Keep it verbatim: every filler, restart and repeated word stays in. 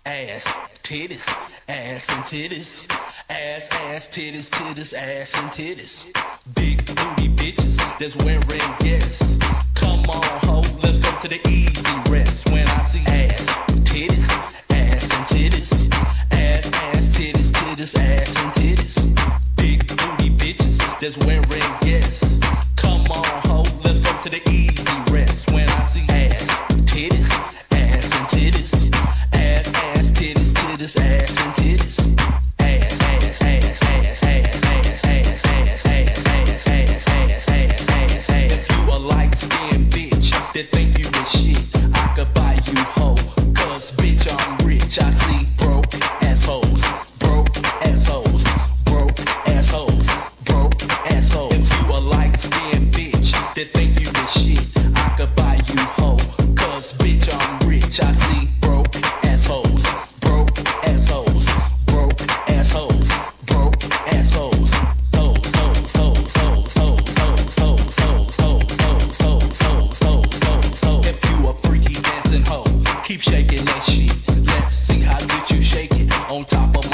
Ass, titties, ass and titties. Ass, ass, titties, titties, ass and titties. Big booty bitches that's wearing guests. Come on, ho, let's go to the easy rest. When I see ass, titties, ass and titties. Ass, ass, titties, titties, ass and titties. Big booty bitches that's wearing guests. Come on, ho, let's go to the easy rest. When I see ass, titties, ass and titties. Ass, ass, titties, titties, ass and titties. Ass, ass, ass, ass, ass, ass, ass, ass, ass, ass, ass, ass, ass, ass, ass. If you a light-skinned bitch that think you the shit, I could buy you hoe. Cause bitch, I'm rich. I see broke assholes, broke assholes, broke assholes, broke assholes. If you a light-skinned bitch that think you the shit, I could buy you hoe. Cause bitch, I'm rich. I see broke assholes, broke assholes, broke assholes, broke assholes. Hoes, hoes, hoes, hoes, hoes, hoes, hoes, hoes, hoes, hoes, hoes, hoes, hoes, hoes, hoes. If you a freaky dancing hoe, keep shaking that shit. Let's see how good you shake it on top of